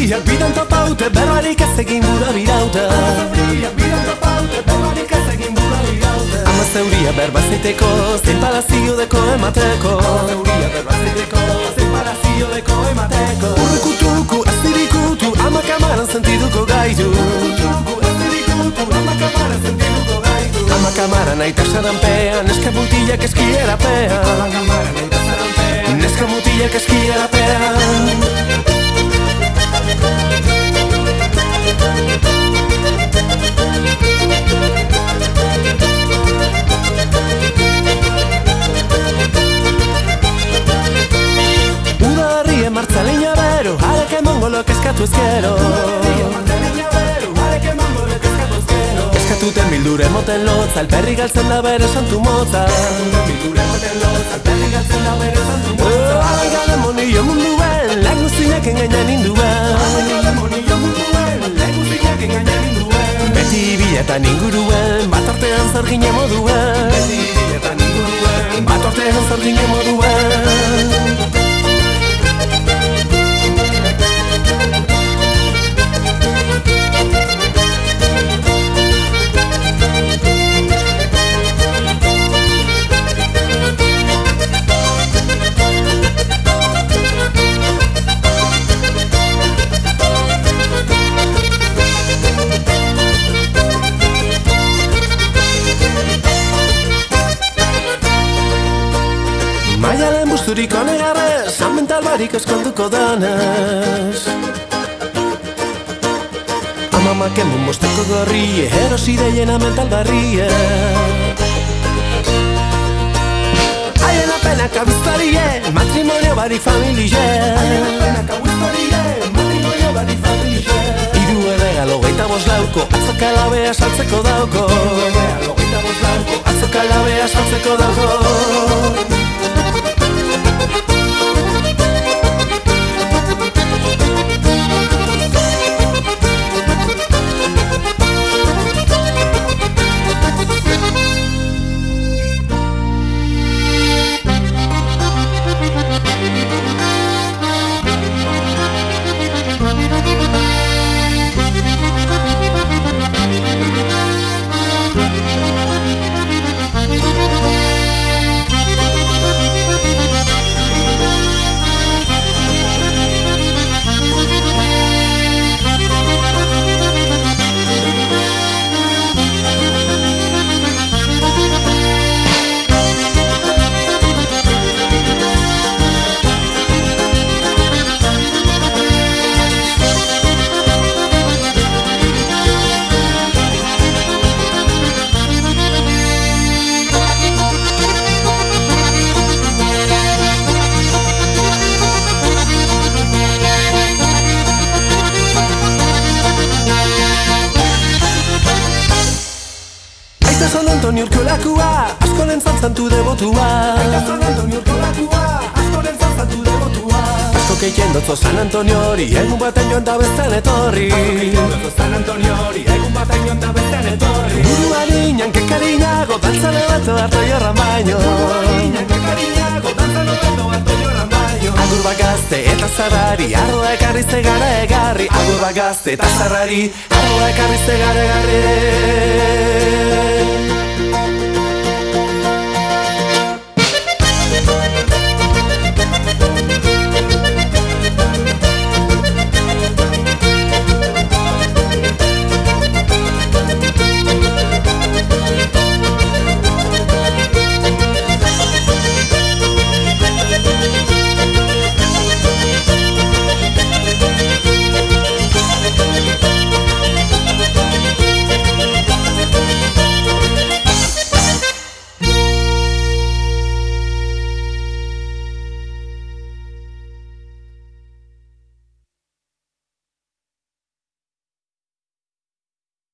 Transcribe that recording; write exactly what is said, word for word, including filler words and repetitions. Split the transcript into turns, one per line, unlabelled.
zauriak bidan topaute, berbarik ez egin bura biraute. Zauriak bidan topaute, berbarik ez egin bura biraute. Ama zauria berbazeiteko, zein palazio deko emateko. Zauria berbazeiteko, zein palazio deko emateko. Urrukutuku, ez dirikutu, ama kamaran sentiduko gaitu. Urrukutuku, ez dirikutu, ama kamaran sentiduko gaitu. Ama kamaran aita saranpean, neska mutilak eskierapea. Ama kamaran aita saranpean, neska mutilak eskierapea. Udarrien martzaleina bero, harek emongolok eskatu ezkero. Eskatuten bildure moten lotza, alperri galtzen da bere santu motza. Alaga demonio munduen, lan guztiak engaina ninduen. Beti biletan inguruen, bat artean zer gine moduen. Beti biletan inguruen, bat artean zer gine moduen. Maialen busturik onegarrez, san mental barik eskonduko danez. Amamak emun mosteko gorrie, erosi deiena mental barrie. Haien apenak abiztarie, matrimonio barik familie. Haien apenak abiztarie, matrimonio barik familie. Iru erregalo geita bos lauko, atzok alabea saltzeko dauko. Iru erregalo geita bos lauko, atzok alabea saltzeko dauko. San Antonio urkolakua, asko lentzan zantu debotua. Aita San Antonio urkolakua, asko lentzan zantu debotua. Asko keiten dotzo San Antonio hori, egun baten joan da bezan etorri. Asko keiten dotzo San Antonio hori, egun baten joan da bezan etorri. Buru hariñan kekariñago, dantzan ebeto harto jorran baino. Buru hariñan kekariñago, dantzan ebeto harto jorran baino. Agur bagazte eta zarrari, arroa ekarri zegara egarri. Agur bagazte eta zarrari, arroa ekarri zegara egarri.